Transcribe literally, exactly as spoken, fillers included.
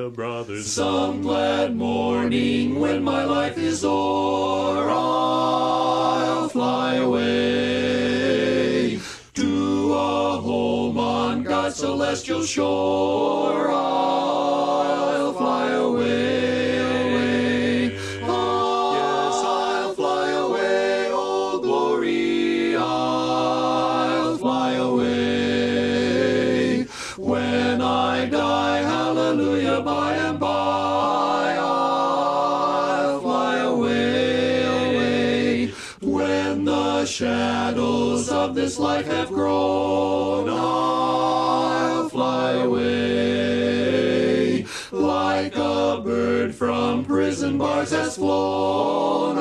Hallelujah, brothers. Some glad morning when my life is o'er, I'll fly away to a home on God's celestial shore. I'll fly away. Oh, yes, I'll fly away, oh glory, I'll fly away. When I die, hallelujah, by and by, I'll fly away, away. When the shadows of this life have grown, I'll fly away. Like a bird from prison bars has flown,